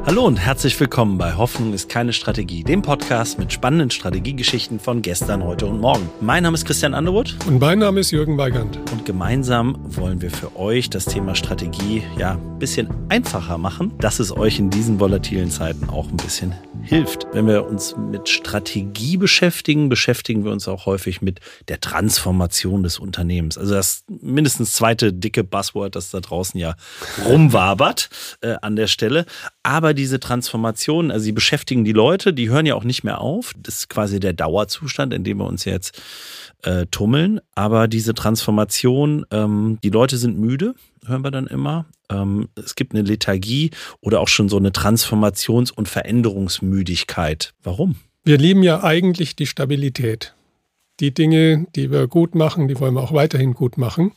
Hallo und herzlich willkommen bei Hoffnung ist keine Strategie, dem Podcast mit spannenden Strategiegeschichten von gestern, heute und morgen. Mein Name ist Christian Underwood. Und mein Name ist Jürgen Weigand. Und gemeinsam wollen wir für euch das Thema Strategie ein bisschen einfacher machen, dass es euch in diesen volatilen Zeiten auch ein bisschen hilft. Wenn wir uns mit Strategie beschäftigen wir uns auch häufig mit der Transformation des Unternehmens. Also das mindestens zweite dicke Buzzword, das da draußen ja rumwabert an der Stelle. Aber diese Transformation, also sie beschäftigen die Leute, die hören ja auch nicht mehr auf. Das ist quasi der Dauerzustand, in dem wir uns jetzt tummeln. Aber diese Transformation, die Leute sind müde, hören wir dann immer. Es gibt eine Lethargie oder auch schon so eine Transformations- und Veränderungsmüdigkeit. Warum? Wir lieben ja eigentlich die Stabilität. Die Dinge, die wir gut machen, die wollen wir auch weiterhin gut machen.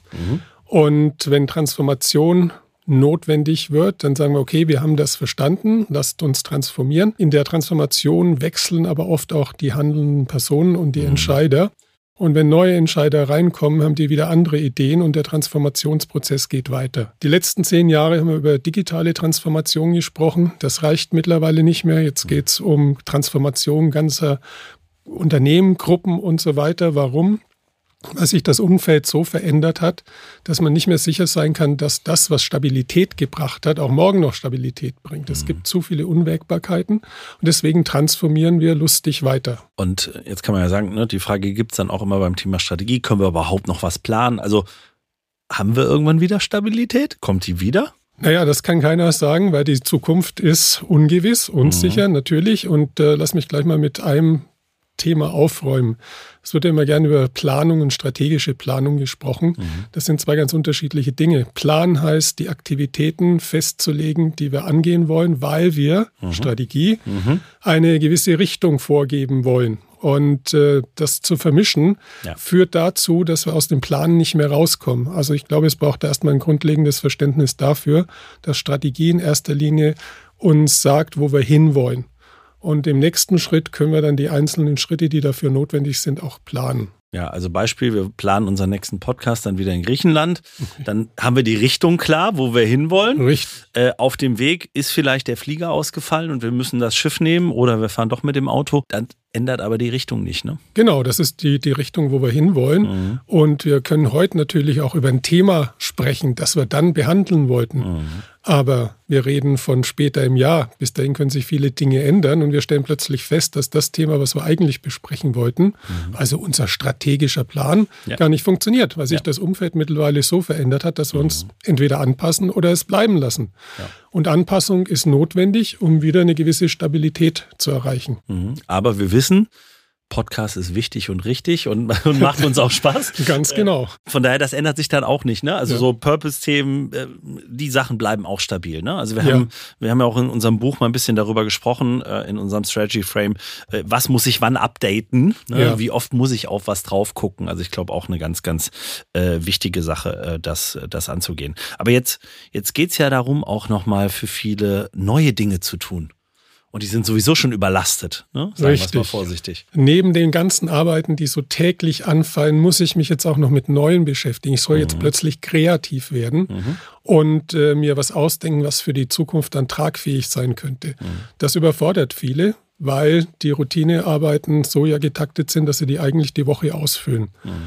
Und wenn Transformation notwendig wird, dann sagen wir, okay, wir haben das verstanden, lasst uns transformieren. In der Transformation wechseln aber oft auch die handelnden Personen und die Entscheider. Und wenn neue Entscheider reinkommen, haben die wieder andere Ideen und der Transformationsprozess geht weiter. Die letzten 10 Jahre haben wir über digitale Transformation gesprochen. Das reicht mittlerweile nicht mehr. Jetzt geht es um Transformation ganzer Unternehmen, Gruppen und so weiter. Warum? Weil sich das Umfeld so verändert hat, dass man nicht mehr sicher sein kann, dass das, was Stabilität gebracht hat, auch morgen noch Stabilität bringt. Es gibt zu viele Unwägbarkeiten und deswegen transformieren wir lustig weiter. Und jetzt kann man ja sagen, die Frage gibt es dann auch immer beim Thema Strategie, können wir überhaupt noch was planen? Also haben wir irgendwann wieder Stabilität? Kommt die wieder? Naja, das kann keiner sagen, weil die Zukunft ist ungewiss, unsicher natürlich. Und lass mich gleich mal mit einem Thema aufräumen. Es wird ja immer gerne über Planung und strategische Planung gesprochen. Das sind 2 ganz unterschiedliche Dinge. Plan heißt, die Aktivitäten festzulegen, die wir angehen wollen, weil wir, Strategie, eine gewisse Richtung vorgeben wollen. Und das zu vermischen, führt dazu, dass wir aus dem Plan nicht mehr rauskommen. Also ich glaube, es braucht erstmal ein grundlegendes Verständnis dafür, dass Strategie in erster Linie uns sagt, wo wir hinwollen. Und im nächsten Schritt können wir dann die einzelnen Schritte, die dafür notwendig sind, auch planen. Ja, also Beispiel, wir planen unseren nächsten Podcast dann wieder in Griechenland. Dann haben wir die Richtung klar, wo wir hinwollen. Richtig. Auf dem Weg ist vielleicht der Flieger ausgefallen und wir müssen das Schiff nehmen oder wir fahren doch mit dem Auto. Dann ändert aber die Richtung nicht, ne? Genau, das ist die Richtung, wo wir hinwollen. Und wir können heute natürlich auch über ein Thema sprechen, das wir dann behandeln wollten. Aber wir reden von später im Jahr. Bis dahin können sich viele Dinge ändern und wir stellen plötzlich fest, dass das Thema, was wir eigentlich besprechen wollten, also unser strategischer Plan, gar nicht funktioniert, weil sich das Umfeld mittlerweile so verändert hat, dass wir uns entweder anpassen oder es bleiben lassen. Und Anpassung ist notwendig, um wieder eine gewisse Stabilität zu erreichen. Aber wir wissen, Podcast ist wichtig und richtig und macht uns auch Spaß. Ganz genau. Von daher, das ändert sich dann auch nicht, ne? Also so Purpose-Themen, die Sachen bleiben auch stabil, ne? Also wir haben ja auch in unserem Buch mal ein bisschen darüber gesprochen, in unserem Strategy-Frame, was muss ich wann updaten, ne? Wie oft muss ich auf was drauf gucken? Also ich glaube auch eine ganz, ganz wichtige Sache, das anzugehen. Aber jetzt geht's ja darum, auch nochmal für viele neue Dinge zu tun. Und die sind sowieso schon überlastet, ne? Sagen wir es mal vorsichtig. Neben den ganzen Arbeiten, die so täglich anfallen, muss ich mich jetzt auch noch mit Neuen beschäftigen. Ich soll jetzt plötzlich kreativ werden und mir was ausdenken, was für die Zukunft dann tragfähig sein könnte. Das überfordert viele, weil die Routinearbeiten so getaktet sind, dass sie die eigentlich die Woche ausfüllen.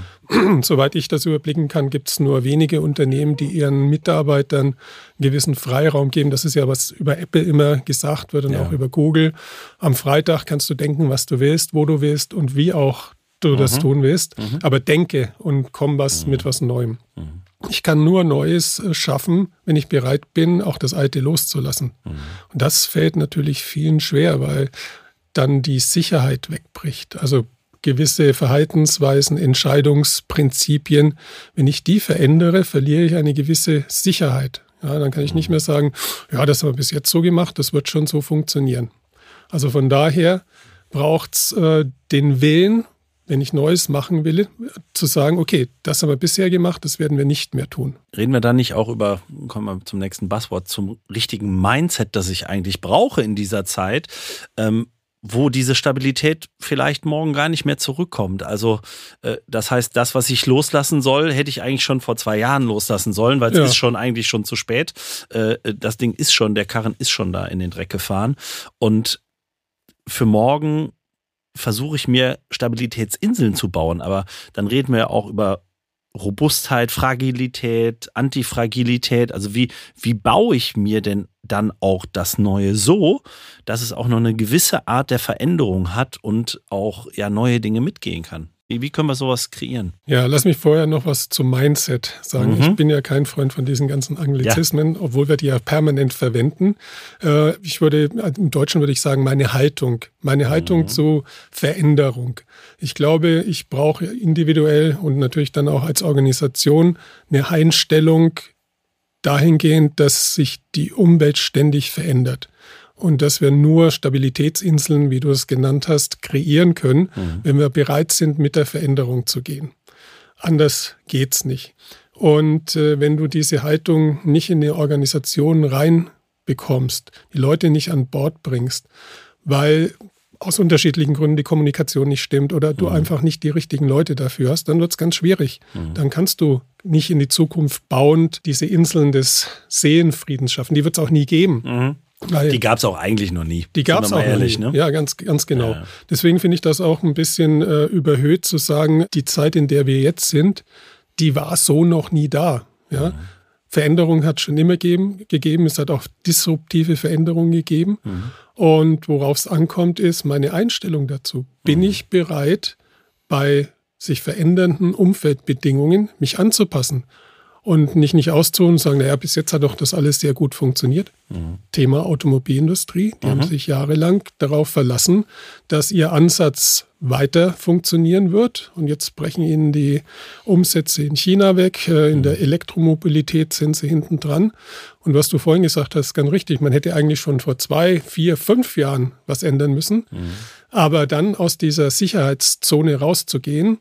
Soweit ich das überblicken kann, gibt es nur wenige Unternehmen, die ihren Mitarbeitern einen gewissen Freiraum geben. Das ist ja, was über Apple immer gesagt wird und auch über Google. Am Freitag kannst du denken, was du willst, wo du willst und wie auch du das tun willst. Aber denke und komm mit was Neuem. Ich kann nur Neues schaffen, wenn ich bereit bin, auch das Alte loszulassen. Und das fällt natürlich vielen schwer, weil dann die Sicherheit wegbricht. Also gewisse Verhaltensweisen, Entscheidungsprinzipien, wenn ich die verändere, verliere ich eine gewisse Sicherheit. Ja, dann kann ich nicht mehr sagen, das haben wir bis jetzt so gemacht, das wird schon so funktionieren. Also von daher braucht es den Willen, wenn ich Neues machen will, zu sagen, okay, das haben wir bisher gemacht, das werden wir nicht mehr tun. Reden wir da nicht auch kommen wir zum nächsten Buzzword, zum richtigen Mindset, das ich eigentlich brauche in dieser Zeit, wo diese Stabilität vielleicht morgen gar nicht mehr zurückkommt. Also das heißt, das, was ich loslassen soll, hätte ich eigentlich schon vor 2 Jahren loslassen sollen, weil es ist schon eigentlich schon zu spät. Das Ding ist schon, der Karren ist schon da in den Dreck gefahren. Und für morgen versuche ich mir Stabilitätsinseln zu bauen. Aber dann reden wir auch über Robustheit, Fragilität, Antifragilität. Also wie baue ich mir denn dann auch das Neue so, dass es auch noch eine gewisse Art der Veränderung hat und auch neue Dinge mitgehen kann? Wie können wir sowas kreieren? Ja, lass mich vorher noch was zum Mindset sagen. Ich bin ja kein Freund von diesen ganzen Anglizismen, obwohl wir die ja permanent verwenden. Im Deutschen würde ich sagen, meine Haltung zur Veränderung. Ich glaube, ich brauche individuell und natürlich dann auch als Organisation eine Einstellung dahingehend, dass sich die Umwelt ständig verändert. Und dass wir nur Stabilitätsinseln, wie du es genannt hast, kreieren können, wenn wir bereit sind, mit der Veränderung zu gehen. Anders geht's nicht. Und wenn du diese Haltung nicht in die Organisation reinbekommst, die Leute nicht an Bord bringst, weil aus unterschiedlichen Gründen die Kommunikation nicht stimmt oder du einfach nicht die richtigen Leute dafür hast, dann wird's ganz schwierig. Dann kannst du nicht in die Zukunft bauend diese Inseln des Seelenfriedens schaffen. Die wird's auch nie geben. Die gab es auch eigentlich noch nie. Die gab es auch ehrlich, noch nie. Ne? Ja, ganz genau. Ja. Deswegen finde ich das auch ein bisschen überhöht zu sagen, die Zeit, in der wir jetzt sind, die war so noch nie da. Ja? Veränderung hat es schon immer gegeben. Es hat auch disruptive Veränderungen gegeben. Und worauf es ankommt, ist meine Einstellung dazu. Bin ich bereit, bei sich verändernden Umfeldbedingungen mich anzupassen? Und nicht auszuholen und sagen, naja, bis jetzt hat doch das alles sehr gut funktioniert. Thema Automobilindustrie, die haben sich jahrelang darauf verlassen, dass ihr Ansatz weiter funktionieren wird. Und jetzt brechen ihnen die Umsätze in China weg. In der Elektromobilität sind sie hinten dran. Und was du vorhin gesagt hast, ist ganz richtig. Man hätte eigentlich schon vor 2, 4, 5 Jahren was ändern müssen. Aber dann aus dieser Sicherheitszone rauszugehen,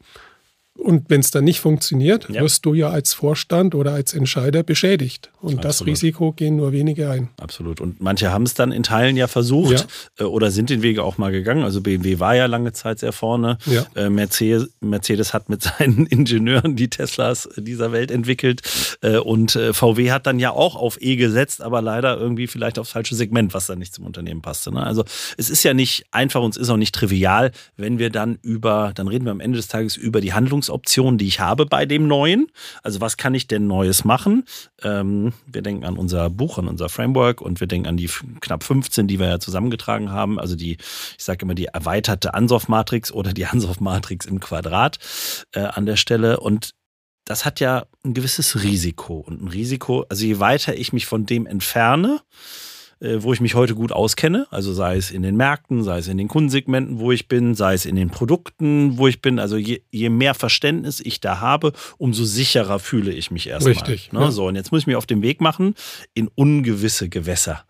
und wenn es dann nicht funktioniert, wirst du ja als Vorstand oder als Entscheider beschädigt. Und das Risiko gehen nur wenige ein. Absolut. Und manche haben es dann in Teilen ja versucht oder sind den Wege auch mal gegangen. Also BMW war ja lange Zeit sehr vorne. Ja. Mercedes hat mit seinen Ingenieuren die Teslas dieser Welt entwickelt. Und VW hat dann ja auch auf E gesetzt, aber leider irgendwie vielleicht aufs falsche Segment, was dann nicht zum Unternehmen passte. Ne? Also es ist ja nicht einfach und es ist auch nicht trivial, wenn wir dann reden wir am Ende des Tages über die Handlungsoptionen, die ich habe bei dem Neuen. Also was kann ich denn Neues machen? Wir denken an unser Buch, an unser Framework und wir denken an die knapp 15, die wir ja zusammengetragen haben. Also ich sage immer die erweiterte Ansoff-Matrix oder die Ansoff-Matrix im Quadrat an der Stelle. Und das hat ja ein gewisses Risiko. Und ein Risiko, also je weiter ich mich von dem entferne, wo ich mich heute gut auskenne, also sei es in den Märkten, sei es in den Kundensegmenten, wo ich bin, sei es in den Produkten, wo ich bin, also je mehr Verständnis ich da habe, umso sicherer fühle ich mich erstmal. Richtig. Ne? Ja. So, und jetzt muss ich mich auf den Weg machen in ungewisse Gewässer.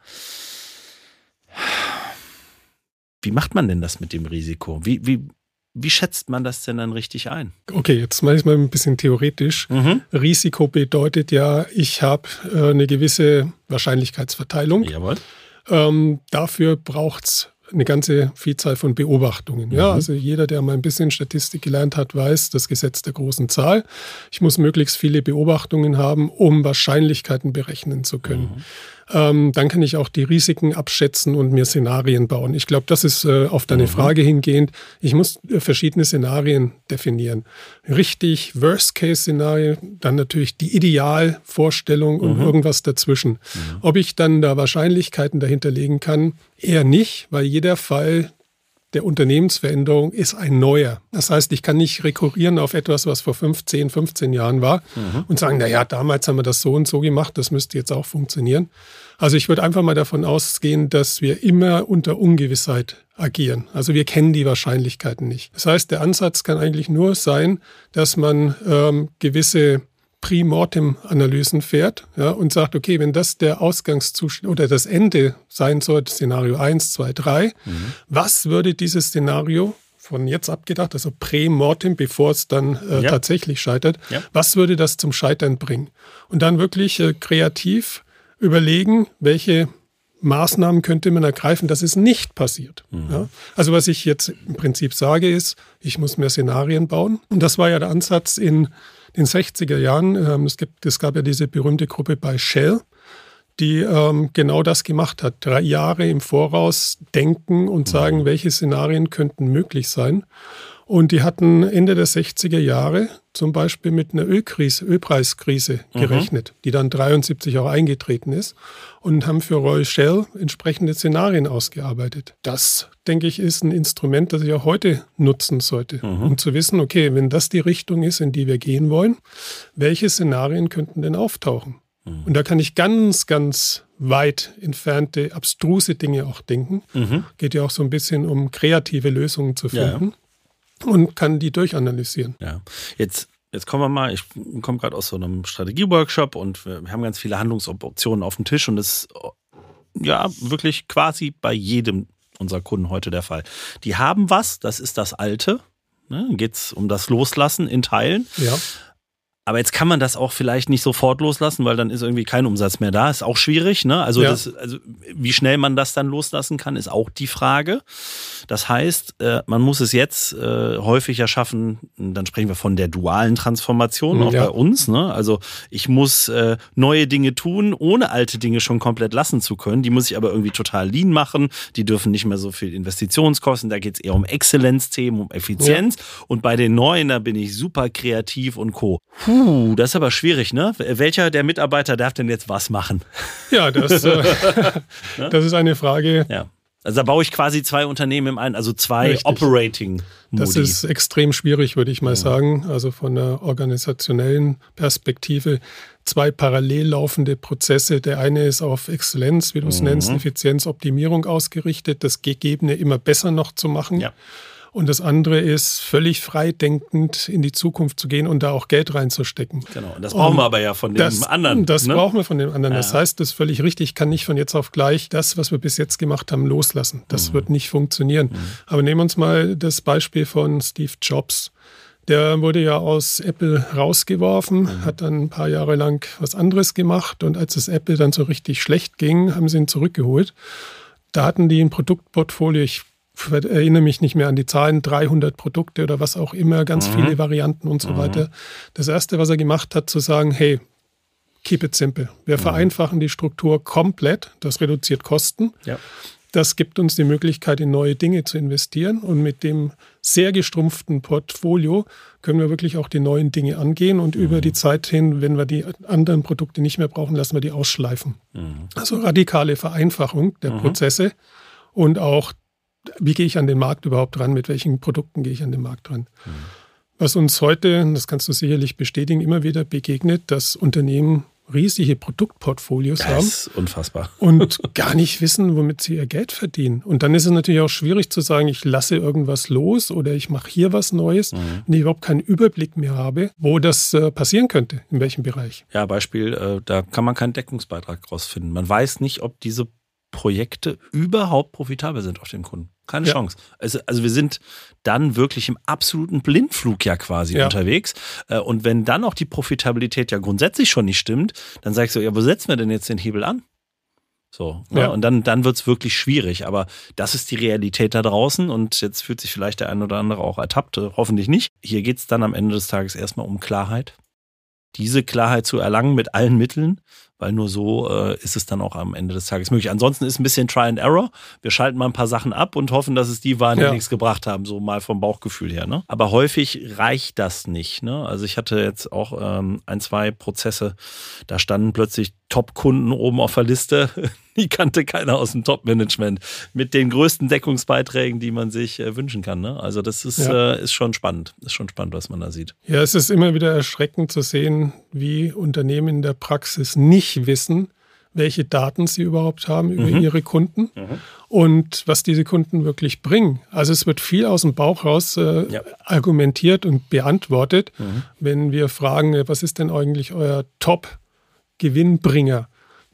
Wie macht man denn das mit dem Risiko? Wie schätzt man das denn dann richtig ein? Okay, jetzt mache ich es mal ein bisschen theoretisch. Risiko bedeutet ja, ich habe eine gewisse Wahrscheinlichkeitsverteilung. Jawohl. Dafür braucht es eine ganze Vielzahl von Beobachtungen. Ja, also jeder, der mal ein bisschen Statistik gelernt hat, weiß, das Gesetz der großen Zahl. Ich muss möglichst viele Beobachtungen haben, um Wahrscheinlichkeiten berechnen zu können. Dann kann ich auch die Risiken abschätzen und mir Szenarien bauen. Ich glaube, das ist auf deine Frage hingehend. Ich muss verschiedene Szenarien definieren. Richtig Worst-Case-Szenario, dann natürlich die Idealvorstellung und irgendwas dazwischen. Ob ich dann da Wahrscheinlichkeiten dahinter legen kann, eher nicht, weil jeder Fall der Unternehmensveränderung ist ein neuer. Das heißt, ich kann nicht rekurrieren auf etwas, was vor 15 Jahren war und sagen, naja, damals haben wir das so und so gemacht, das müsste jetzt auch funktionieren. Also ich würde einfach mal davon ausgehen, dass wir immer unter Ungewissheit agieren. Also wir kennen die Wahrscheinlichkeiten nicht. Das heißt, der Ansatz kann eigentlich nur sein, dass man gewisse Pre-Mortem-Analysen fährt, ja, und sagt, okay, wenn das der Ausgangszustand oder das Ende sein sollte, Szenario 1, 2, 3, was würde dieses Szenario von jetzt abgedacht, also Pre-Mortem, bevor es dann tatsächlich scheitert, was würde das zum Scheitern bringen? Und dann wirklich kreativ überlegen, welche Maßnahmen könnte man ergreifen, dass es nicht passiert. Ja? Also was ich jetzt im Prinzip sage ist, ich muss mehr Szenarien bauen. Und das war ja der Ansatz in den 60er Jahren. Es gab ja diese berühmte Gruppe bei Shell, die genau das gemacht hat. 3 Jahre im Voraus denken und sagen, welche Szenarien könnten möglich sein. Und die hatten Ende der 60er Jahre zum Beispiel mit einer Ölpreiskrise gerechnet, die dann 73 auch eingetreten ist, und haben für Royal Shell entsprechende Szenarien ausgearbeitet. Das, denke ich, ist ein Instrument, das ich auch heute nutzen sollte, um zu wissen, okay, wenn das die Richtung ist, in die wir gehen wollen, welche Szenarien könnten denn auftauchen? Und da kann ich ganz, ganz weit entfernte, abstruse Dinge auch denken. Geht ja auch so ein bisschen um kreative Lösungen zu finden. Ja. Und kann die durchanalysieren. Ja, jetzt kommen wir mal, ich komme gerade aus so einem Strategieworkshop und wir haben ganz viele Handlungsoptionen auf dem Tisch und das ist ja wirklich quasi bei jedem unserer Kunden heute der Fall. Die haben was, das ist das Alte, ne? Geht es um das Loslassen in Teilen. Ja. Aber jetzt kann man das auch vielleicht nicht sofort loslassen, weil dann ist irgendwie kein Umsatz mehr da. Ist auch schwierig, ne? Also wie schnell man das dann loslassen kann, ist auch die Frage. Das heißt, man muss es jetzt häufig ja schaffen, dann sprechen wir von der dualen Transformation, auch bei uns, ne? Also ich muss neue Dinge tun, ohne alte Dinge schon komplett lassen zu können. Die muss ich aber irgendwie total lean machen. Die dürfen nicht mehr so viel Investitionskosten. Da geht es eher um Exzellenzthemen, um Effizienz. Und bei den neuen, da bin ich super kreativ und Co. Das ist aber schwierig, ne? Welcher der Mitarbeiter darf denn jetzt was machen? Ja, das ist eine Frage. Ja. Also da baue ich quasi 2 Unternehmen im einen, also 2 Operating-Modi. Das ist extrem schwierig, würde ich mal sagen. Also von der organisationellen Perspektive 2 parallel laufende Prozesse. Der eine ist auf Exzellenz, wie du es nennst, Effizienz, Optimierung ausgerichtet, das Gegebene immer besser noch zu machen. Ja. Und das andere ist, völlig freidenkend in die Zukunft zu gehen und da auch Geld reinzustecken. Genau, und das brauchen wir aber ja von dem anderen. Das brauchen wir von dem anderen. Das heißt, das ist völlig richtig. Ich kann nicht von jetzt auf gleich das, was wir bis jetzt gemacht haben, loslassen. Das wird nicht funktionieren. Aber nehmen wir uns mal das Beispiel von Steve Jobs. Der wurde ja aus Apple rausgeworfen, hat dann ein paar Jahre lang was anderes gemacht. Und als es Apple dann so richtig schlecht ging, haben sie ihn zurückgeholt. Da hatten die ein Produktportfolio, ich erinnere mich nicht mehr an die Zahlen, 300 Produkte oder was auch immer, ganz viele Varianten und so weiter. Das Erste, was er gemacht hat, zu sagen, hey, keep it simple. Wir vereinfachen die Struktur komplett, das reduziert Kosten. Ja. Das gibt uns die Möglichkeit, in neue Dinge zu investieren und mit dem sehr gestrumpften Portfolio können wir wirklich auch die neuen Dinge angehen und über die Zeit hin, wenn wir die anderen Produkte nicht mehr brauchen, lassen wir die ausschleifen. Also radikale Vereinfachung der Prozesse und auch wie gehe ich an den Markt überhaupt ran, mit welchen Produkten gehe ich an den Markt ran. Was uns heute, das kannst du sicherlich bestätigen, immer wieder begegnet, dass Unternehmen riesige Produktportfolios haben. Das ist unfassbar. Und gar nicht wissen, womit sie ihr Geld verdienen. Und dann ist es natürlich auch schwierig zu sagen, ich lasse irgendwas los oder ich mache hier was Neues, wenn ich überhaupt keinen Überblick mehr habe, wo das passieren könnte, in welchem Bereich. Ja, Beispiel, da kann man keinen Deckungsbeitrag rausfinden. Man weiß nicht, ob diese Projekte überhaupt profitabel sind auf den Kunden. Keine Chance. Also wir sind dann wirklich im absoluten Blindflug ja quasi unterwegs. Und wenn dann auch die Profitabilität ja grundsätzlich schon nicht stimmt, dann sagst du, ja, wo setzen wir denn jetzt den Hebel an? So, ja. Und dann wird es wirklich schwierig. Aber das ist die Realität da draußen und jetzt fühlt sich vielleicht der ein oder andere auch ertappt, hoffentlich nicht. Hier geht es dann am Ende des Tages erstmal um Klarheit. Diese Klarheit zu erlangen mit allen Mitteln, weil nur so ist es dann auch am Ende des Tages möglich. Ansonsten ist ein bisschen Try and Error. Wir schalten mal ein paar Sachen ab und hoffen, dass es die waren, die nichts gebracht haben, so mal vom Bauchgefühl her. Ne? Aber häufig reicht das nicht. Ne? Also ich hatte jetzt auch 1-2 Prozesse, da standen plötzlich Top-Kunden oben auf der Liste. Die kannte keiner aus dem Top-Management mit den größten Deckungsbeiträgen, die man sich wünschen kann. Ne? Also das ist schon spannend. Ist schon spannend, was man da sieht. Ja, es ist immer wieder erschreckend zu sehen, wie Unternehmen in der Praxis nicht wissen, welche Daten sie überhaupt haben über ihre Kunden und was diese Kunden wirklich bringen. Also es wird viel aus dem Bauch raus argumentiert und beantwortet, wenn wir fragen, was ist denn eigentlich euer Top-Gewinnbringer?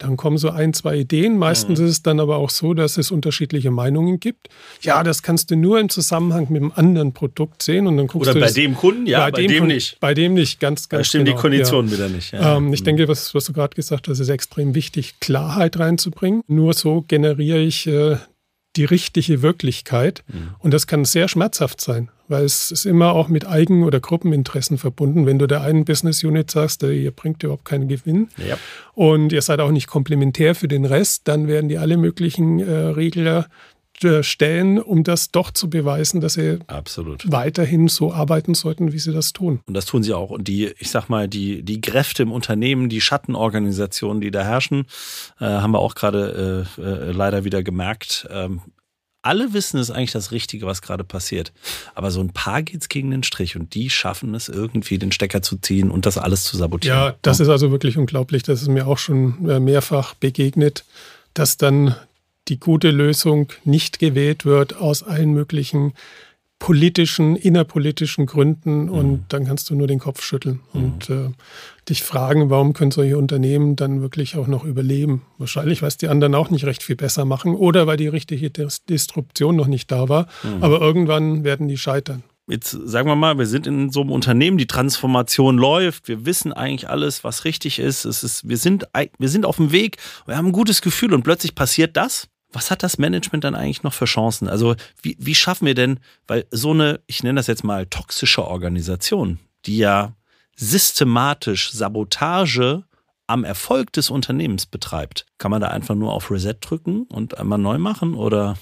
Dann kommen so 1, 2 Ideen. Meistens ist es dann aber auch so, dass es unterschiedliche Meinungen gibt. Ja, das kannst du nur im Zusammenhang mit einem anderen Produkt sehen. Und dann guckst oder du bei das, dem Kunden, ja, bei dem nicht. Bei dem nicht, ganz da stimmen genau. Die Konditionen wieder nicht. Ja. Ich denke, was du gerade gesagt hast, ist extrem wichtig, Klarheit reinzubringen. Nur so generiere ich die richtige Wirklichkeit. Und das kann sehr schmerzhaft sein, weil es ist immer auch mit Eigen- oder Gruppeninteressen verbunden. Wenn du der einen Business Unit sagst, ihr bringt überhaupt keinen Gewinn und ihr seid auch nicht komplementär für den Rest, dann werden die alle möglichen Regler stellen, um das doch zu beweisen, dass sie weiterhin so arbeiten sollten, wie sie das tun. Und das tun sie auch. Und die Kräfte im Unternehmen, die Schattenorganisationen, die da herrschen, haben wir auch gerade leider wieder gemerkt. Alle wissen, es ist eigentlich das Richtige, was gerade passiert. Aber so ein paar geht's gegen den Strich und die schaffen es irgendwie, den Stecker zu ziehen und das alles zu sabotieren. Ja, das ist also wirklich unglaublich. Das ist mir auch schon mehrfach begegnet, dass dann die gute Lösung nicht gewählt wird aus allen möglichen politischen, innerpolitischen Gründen und dann kannst du nur den Kopf schütteln und dich fragen, warum können solche Unternehmen dann wirklich auch noch überleben? Wahrscheinlich, weil es die anderen auch nicht recht viel besser machen oder weil die richtige Disruption noch nicht da war, aber irgendwann werden die scheitern. Jetzt sagen wir mal, wir sind in so einem Unternehmen, die Transformation läuft, wir wissen eigentlich alles, was richtig ist, wir sind auf dem Weg, wir haben ein gutes Gefühl und plötzlich passiert das. Was hat das Management dann eigentlich noch für Chancen? Also wie schaffen wir denn, weil so eine, ich nenne das jetzt mal toxische Organisation, die ja systematisch Sabotage am Erfolg des Unternehmens betreibt, kann man da einfach nur auf Reset drücken und einmal neu machen oder?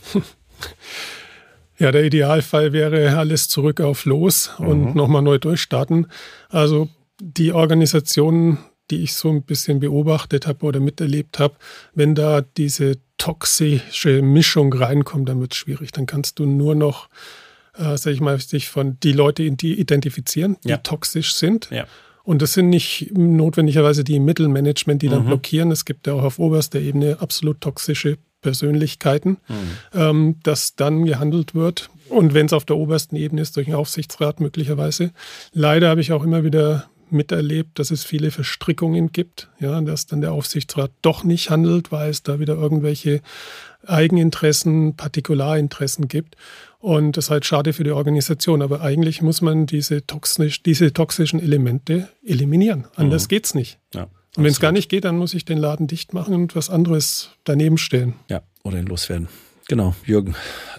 Ja, der Idealfall wäre alles zurück auf Los und nochmal neu durchstarten. Also die Organisationen, die ich so ein bisschen beobachtet habe oder miterlebt habe, wenn da diese toxische Mischung reinkommt, dann wird es schwierig. Dann kannst du nur noch, sich von die Leute identifizieren, die toxisch sind. Ja. Und das sind nicht notwendigerweise die im Mittelmanagement, die dann blockieren. Es gibt ja auch auf oberster Ebene absolut toxische Persönlichkeiten, dass dann gehandelt wird. Und wenn es auf der obersten Ebene ist, durch einen Aufsichtsrat möglicherweise. Leider habe ich auch immer wieder miterlebt, dass es viele Verstrickungen gibt, ja, dass dann der Aufsichtsrat doch nicht handelt, weil es da wieder irgendwelche Eigeninteressen, Partikularinteressen gibt. Und das ist halt schade für die Organisation. Aber eigentlich muss man diese toxischen Elemente eliminieren. Anders geht's nicht. Ja, und wenn es gar nicht geht, dann muss ich den Laden dicht machen und was anderes daneben stellen. Ja, oder ihn loswerden. Genau, Jürgen.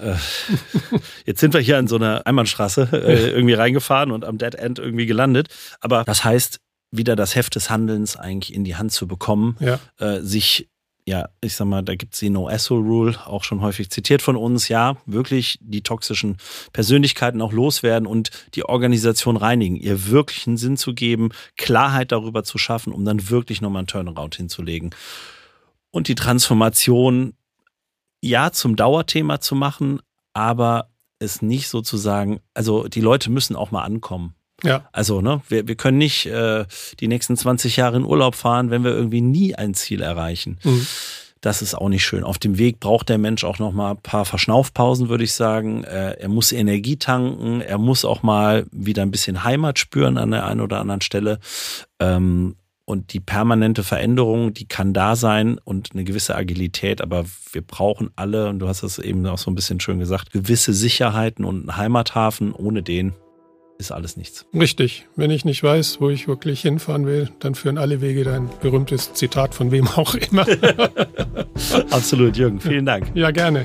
Jetzt sind wir hier in so einer Einbahnstraße irgendwie reingefahren und am Dead End irgendwie gelandet. Aber das heißt, wieder das Heft des Handelns eigentlich in die Hand zu bekommen, ich sag mal, da gibt es die No-Asshole-Rule, auch schon häufig zitiert von uns, wirklich die toxischen Persönlichkeiten auch loswerden und die Organisation reinigen, ihr wirklichen Sinn zu geben, Klarheit darüber zu schaffen, um dann wirklich nochmal einen Turnaround hinzulegen. Und die Transformation zum Dauerthema zu machen, aber es nicht sozusagen, also die Leute müssen auch mal ankommen. Ja. Also, wir können nicht die nächsten 20 Jahre in Urlaub fahren, wenn wir irgendwie nie ein Ziel erreichen. Das ist auch nicht schön. Auf dem Weg braucht der Mensch auch noch mal ein paar Verschnaufpausen, würde ich sagen. Er muss Energie tanken, er muss auch mal wieder ein bisschen Heimat spüren an der einen oder anderen Stelle. Und die permanente Veränderung, die kann da sein und eine gewisse Agilität, aber wir brauchen alle, und du hast es eben auch so ein bisschen schön gesagt, gewisse Sicherheiten und einen Heimathafen. Ohne den ist alles nichts. Richtig. Wenn ich nicht weiß, wo ich wirklich hinfahren will, dann führen alle Wege, dein berühmtes Zitat von wem auch immer. Absolut, Jürgen. Vielen Dank. Ja, gerne.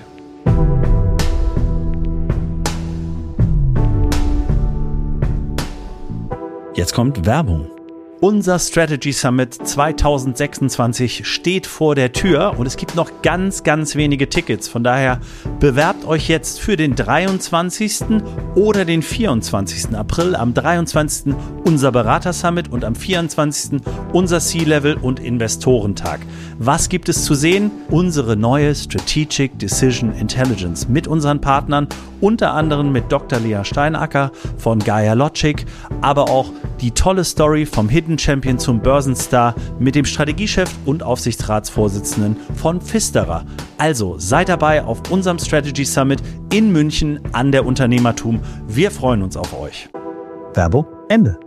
Jetzt kommt Werbung. Unser Strategy Summit 2026 steht vor der Tür und es gibt noch ganz, ganz wenige Tickets. Von daher bewerbt euch jetzt für den 23. oder den 24. April. Am 23. unser Berater-Summit und am 24. unser C-Level- und Investorentag. Was gibt es zu sehen? Unsere neue Strategic Decision Intelligence mit unseren Partnern, unter anderem mit Dr. Lea Steinacker von Gaia Logic, aber auch die tolle Story vom Hidden Champion zum Börsenstar mit dem Strategiechef und Aufsichtsratsvorsitzenden von Pfisterer. Also seid dabei auf unserem Strategy Summit in München an der Unternehmertum. Wir freuen uns auf euch. Werbung Ende.